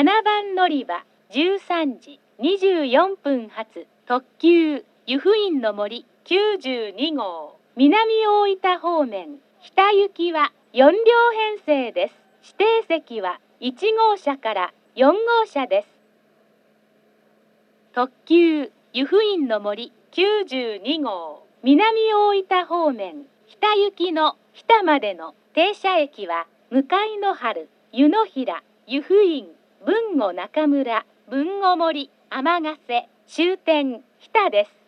7番乗り場13時24分発特急湯布院の森92号南大分方面北行きは4両編成です。指定席は1号車から4号車です。特急湯布院の森92号南大分方面北行きの日田までの停車駅は向の原、湯の平、湯布院、豊後中村、豊後森、天ヶ瀬、終点日田です。